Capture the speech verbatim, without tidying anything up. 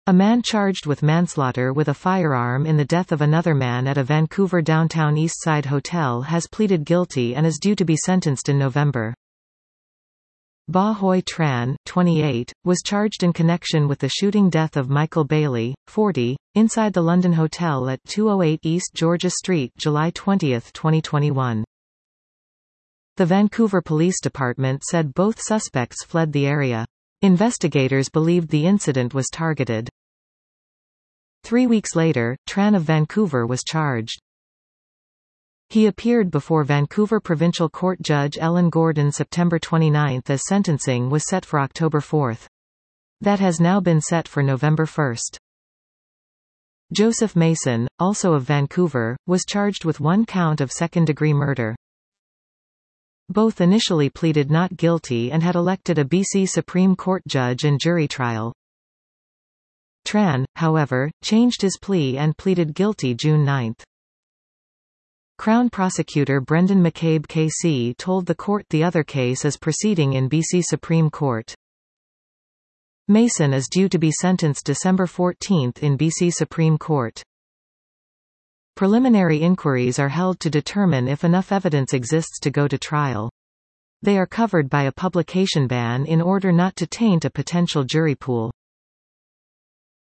A man charged with manslaughter with a firearm in the death of another man at a Vancouver downtown Eastside hotel has pleaded guilty and is due to be sentenced in November. Ba Hoi Tran, twenty-eight, was charged in connection with the shooting death of Michael Bailey, forty, inside the London Hotel at two oh eight East Georgia Street July twentieth twenty twenty-one. The Vancouver Police Department said both suspects fled the area. Investigators believed the incident was targeted. Three weeks later, Tran of Vancouver was charged. He appeared before Vancouver Provincial Court Judge Ellen Gordon September twenty-ninth as sentencing was set for October fourth. That has now been set for November first. Joseph Mason, also of Vancouver, was charged with one count of second-degree murder. Both initially pleaded not guilty and had elected a B C Supreme Court judge and jury trial. Tran, however, changed his plea and pleaded guilty June ninth. Crown Prosecutor Brendan McCabe K C told the court the other case is proceeding in B C Supreme Court. Mason is due to be sentenced December fourteenth in B C Supreme Court. Preliminary inquiries are held to determine if enough evidence exists to go to trial. They are covered by a publication ban in order not to taint a potential jury pool.